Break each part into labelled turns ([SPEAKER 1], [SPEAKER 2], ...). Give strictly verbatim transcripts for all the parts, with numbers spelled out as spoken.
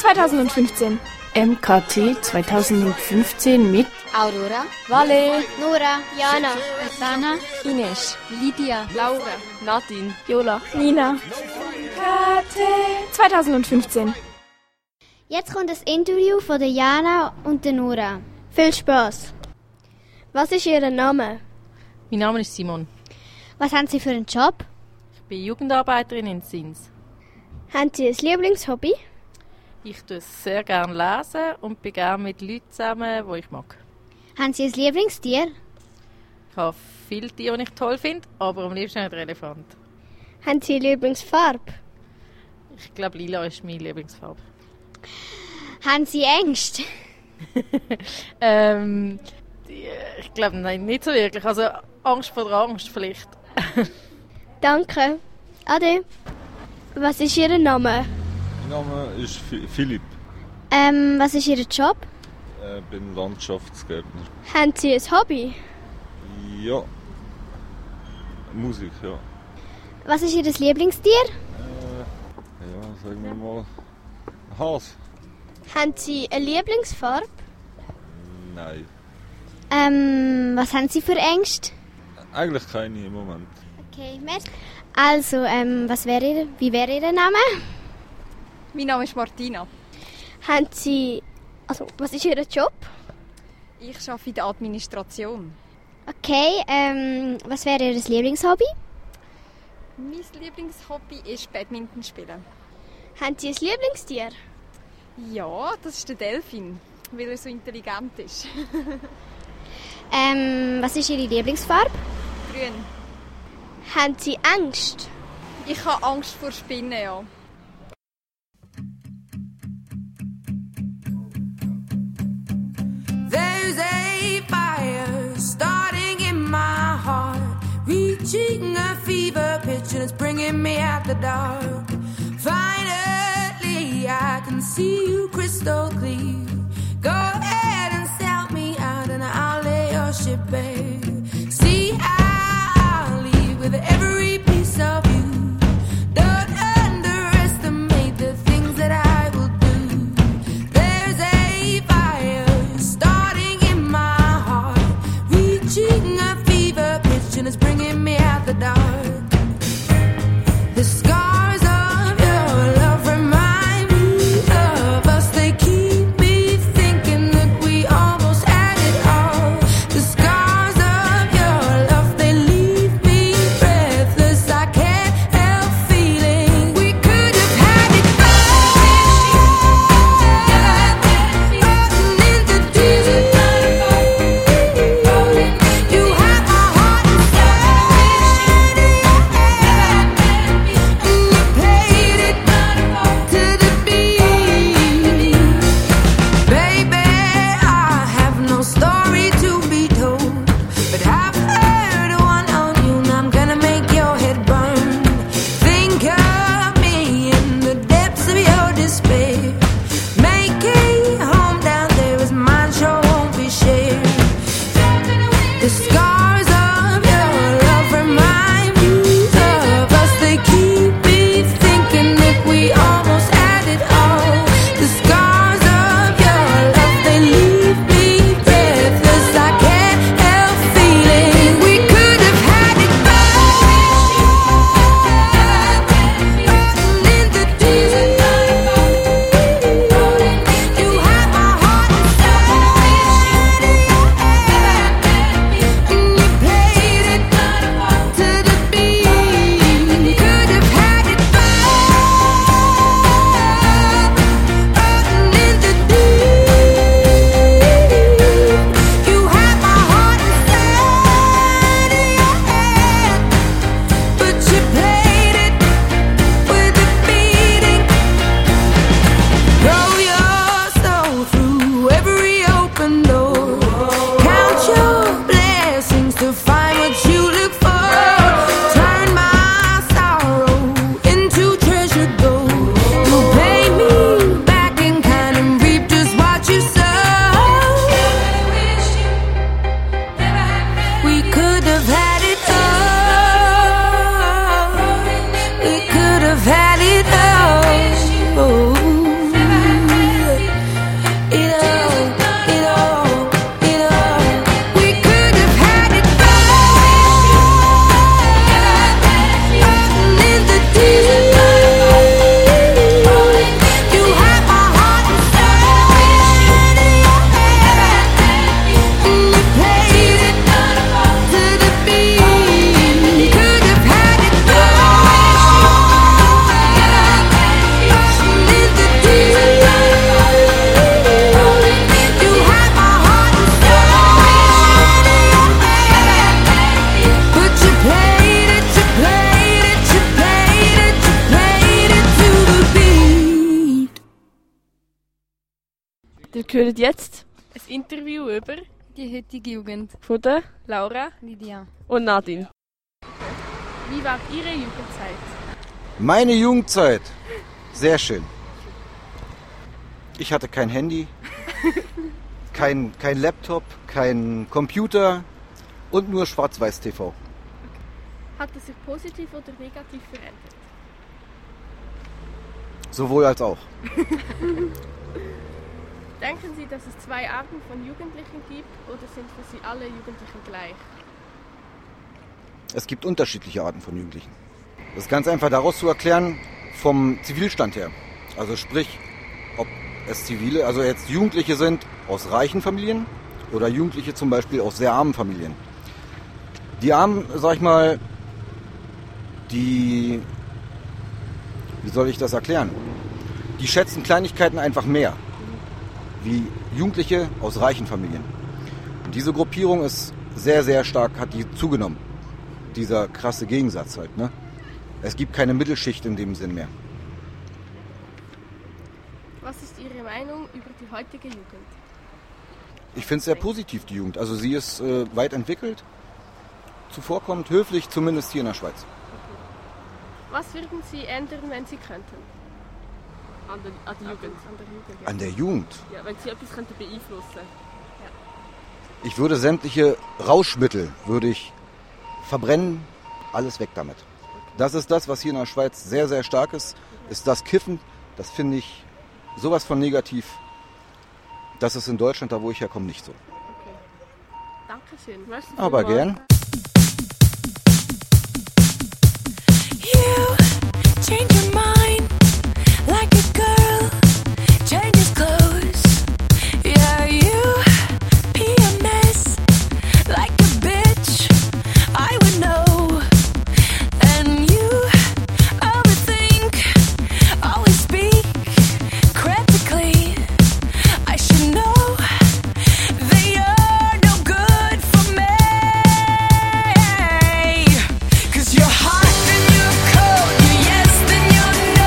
[SPEAKER 1] zweitausendfünfzehn.
[SPEAKER 2] M K T zweitausendfünfzehn mit
[SPEAKER 3] Aurora,
[SPEAKER 1] Vale,
[SPEAKER 3] Nora, Jana,
[SPEAKER 4] Sana,
[SPEAKER 1] Ines,
[SPEAKER 4] Lydia,
[SPEAKER 5] Laura, Nadine,
[SPEAKER 1] Jola, Nina. K T zweitausendfünfzehn.
[SPEAKER 3] Jetzt kommt das Interview von der Jana und der Nora. Viel Spaß. Was ist Ihr Name?
[SPEAKER 5] mein Name ist Simon.
[SPEAKER 3] Was haben Sie für einen Job?
[SPEAKER 5] Ich bin Jugendarbeiterin in Sins.
[SPEAKER 3] Haben Sie ein Lieblingshobby?
[SPEAKER 5] Ich tue sehr gerne lesen und bin gerne mit Leuten zusammen, die ich mag.
[SPEAKER 3] Haben Sie ein Lieblingstier?
[SPEAKER 5] Ich habe viele Tiere, die ich toll finde, aber am liebsten ein Elefant.
[SPEAKER 3] Haben Sie eine Lieblingsfarbe?
[SPEAKER 5] Ich glaube, lila ist meine Lieblingsfarbe.
[SPEAKER 3] Haben Sie Ängste?
[SPEAKER 5] ähm, die, ich glaube, nein, nicht so wirklich. Also Angst vor der Angst vielleicht.
[SPEAKER 3] Danke. Ade. Was ist Ihr Name?
[SPEAKER 6] Mein Name ist Philipp.
[SPEAKER 3] Ähm, was ist Ihr Job?
[SPEAKER 6] Ich bin Landschaftsgärtner.
[SPEAKER 3] Haben Sie ein Hobby?
[SPEAKER 6] Ja. Musik, ja.
[SPEAKER 3] Was ist Ihr Lieblingstier?
[SPEAKER 6] Äh, ja, sagen wir mal. Hase.
[SPEAKER 3] Haben Sie eine Lieblingsfarbe?
[SPEAKER 6] Nein.
[SPEAKER 3] Ähm, was haben Sie für Ängste?
[SPEAKER 6] Eigentlich keine im Moment.
[SPEAKER 3] Okay, merci. Also, ähm, was wäre Ihr, wie wäre Ihr Name?
[SPEAKER 4] mein Name ist Martina.
[SPEAKER 3] Haben Sie, also, was ist Ihr Job?
[SPEAKER 4] Ich arbeite in der Administration.
[SPEAKER 3] Okay, ähm, was wäre Ihr Lieblingshobby?
[SPEAKER 4] Mein Lieblingshobby ist Badminton spielen.
[SPEAKER 3] Haben Sie ein Lieblingstier?
[SPEAKER 4] Ja, das ist der Delfin, weil er so intelligent ist.
[SPEAKER 3] Ähm, was ist Ihre Lieblingsfarbe?
[SPEAKER 4] Grün.
[SPEAKER 3] Haben Sie Angst?
[SPEAKER 4] Ich habe Angst vor Spinnen, ja.
[SPEAKER 7] There's a fire starting in my heart, reaching a fever pitch and it's bringing me out the dark. Finally, I can see you crystal clear. Go ahead and sell me out and I'll lay your ship bare. See, I'll leave with every piece of you. Don't underestimate the things that I will do. There's a fire starting in my heart, reaching a fever pitch and it's bringing me out the dark. The scars of
[SPEAKER 8] Ihr hört jetzt
[SPEAKER 5] Ein Interview über
[SPEAKER 9] die heutige Jugend.
[SPEAKER 8] von der
[SPEAKER 5] Laura.
[SPEAKER 9] Lydia.
[SPEAKER 8] und Nadine.
[SPEAKER 5] Wie war Ihre Jugendzeit?
[SPEAKER 10] Meine Jugendzeit. Sehr schön. Ich hatte kein Handy, kein, kein Laptop, kein Computer und nur Schwarz-Weiß-T V.
[SPEAKER 5] Hat es sich positiv oder negativ verändert?
[SPEAKER 10] Sowohl als auch.
[SPEAKER 5] Denken Sie, dass es zwei Arten von Jugendlichen gibt oder sind für Sie alle Jugendlichen gleich?
[SPEAKER 10] Es gibt unterschiedliche Arten von Jugendlichen. Das ist ganz einfach daraus zu erklären vom Zivilstand her. Also sprich, ob es Zivile, also jetzt Jugendliche sind aus reichen Familien oder Jugendliche zum Beispiel aus sehr armen Familien. Die Armen, sag ich mal, die, wie soll ich das erklären? Die schätzen Kleinigkeiten einfach mehr, wie Jugendliche aus reichen Familien. Und diese Gruppierung ist sehr, sehr stark, hat die zugenommen. Dieser krasse Gegensatz halt, ne? Es gibt keine Mittelschicht in dem Sinn mehr.
[SPEAKER 5] Was ist Ihre Meinung über die heutige Jugend?
[SPEAKER 10] Ich finde es sehr positiv, die Jugend. Also sie ist äh, weit entwickelt, zuvorkommend, höflich, zumindest hier in der Schweiz.
[SPEAKER 5] Was würden Sie ändern, wenn Sie könnten?
[SPEAKER 8] An der, an der Jugend.
[SPEAKER 5] An der Jugend, ja.
[SPEAKER 10] An der Jugend?
[SPEAKER 8] Ja, wenn sie etwas könnten beeinflussen.
[SPEAKER 10] Ich würde sämtliche Rauschmittel, würde ich verbrennen, alles weg damit. Das ist das, was hier in der Schweiz sehr, sehr stark ist, ist das Kiffen. Das finde ich sowas von negativ. Das ist in Deutschland, da wo ich herkomme, nicht so.
[SPEAKER 5] Okay. Dankeschön. Merci
[SPEAKER 10] Aber
[SPEAKER 5] vielmals.
[SPEAKER 10] gern.
[SPEAKER 7] You change your mind like a girl changes clothes. Yeah, you be a mess like a bitch. I would know. And you overthink, always speak critically. I should know that you're no good for me. 'Cause you're hot, then you're cold, you're yes, then you're no.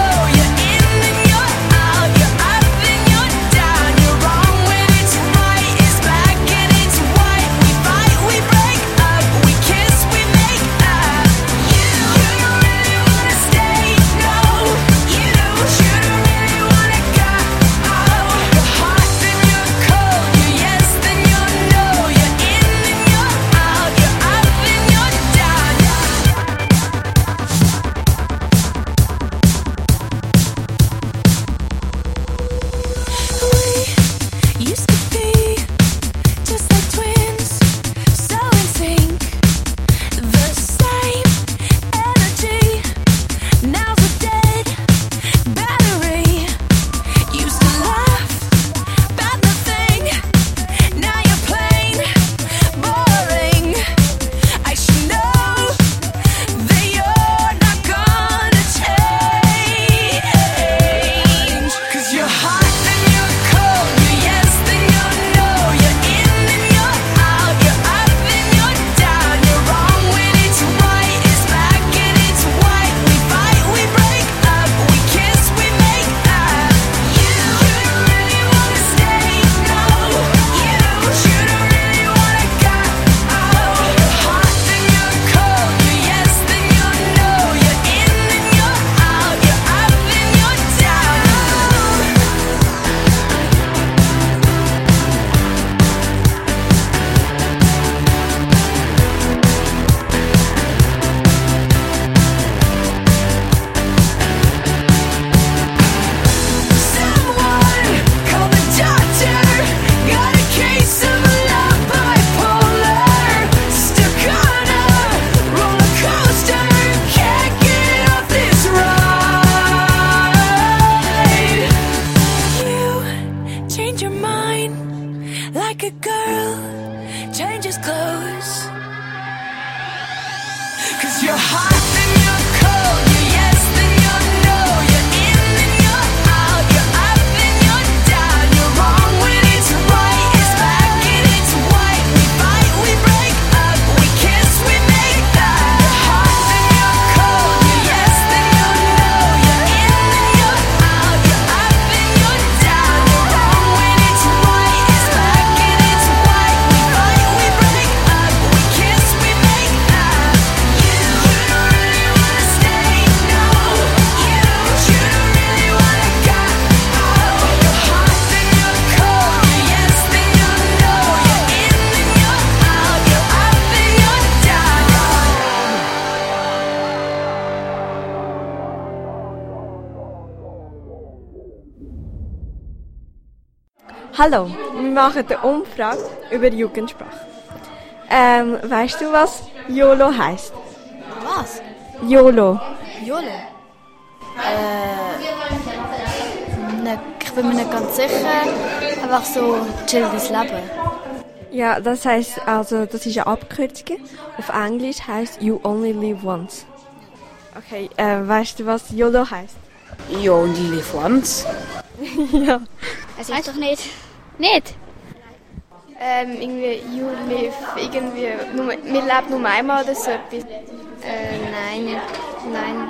[SPEAKER 9] Hallo, wir machen eine Umfrage über Jugendsprache. Ähm, weißt du, was YOLO heisst?
[SPEAKER 11] Was?
[SPEAKER 9] YOLO.
[SPEAKER 11] YOLO? Äh, ne, ich bin mir nicht ganz sicher. Einfach so chill das Leben.
[SPEAKER 9] Ja, das heisst, also, das ist eine Abkürzung. Auf Englisch heisst You Only Live Once. Okay, äh, weißt du, was YOLO heisst?
[SPEAKER 2] You Only Live Once?
[SPEAKER 9] Ja.
[SPEAKER 3] Es ist doch nicht. Nicht?
[SPEAKER 5] Ähm, irgendwie You Live, irgendwie, nur, wir leben nur einmal oder so etwas.
[SPEAKER 3] Äh, nein, nein.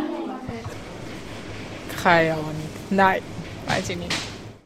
[SPEAKER 12] Keine Ahnung. Nein, weiß ich nicht.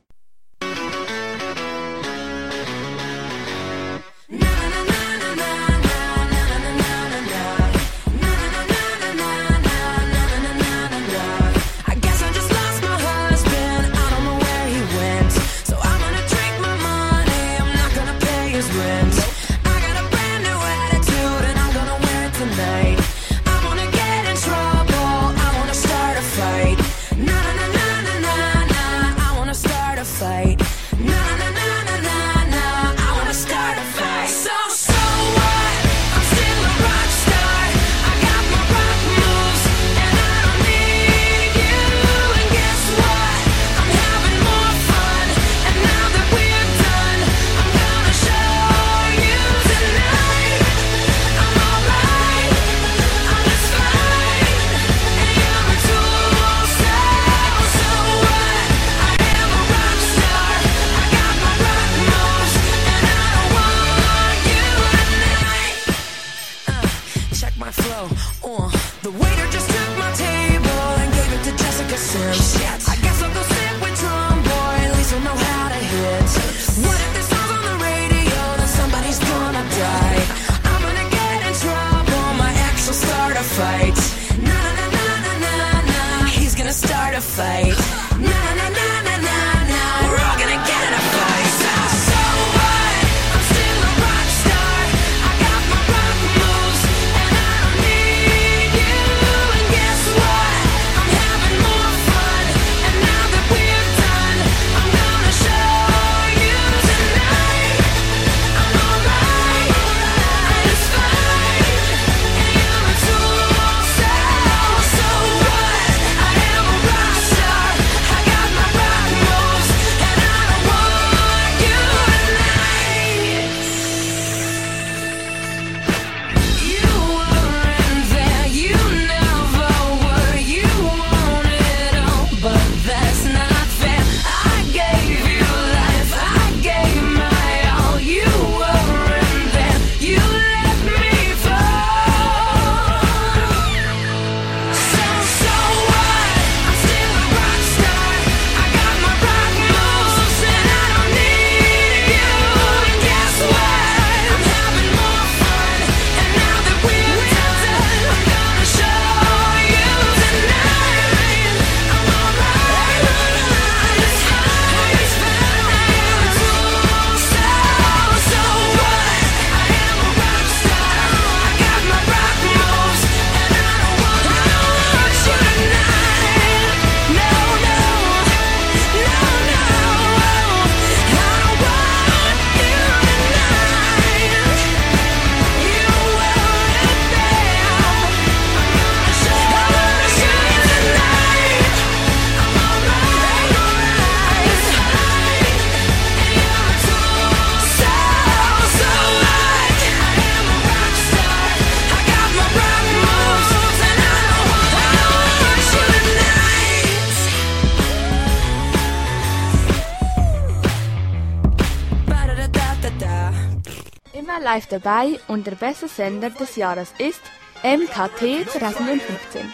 [SPEAKER 13] Live dabei und der beste Sender des Jahres ist M K T zwanzig fünfzehn.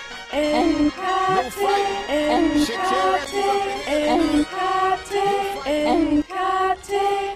[SPEAKER 7] M K T, M K T, M K T, M K T.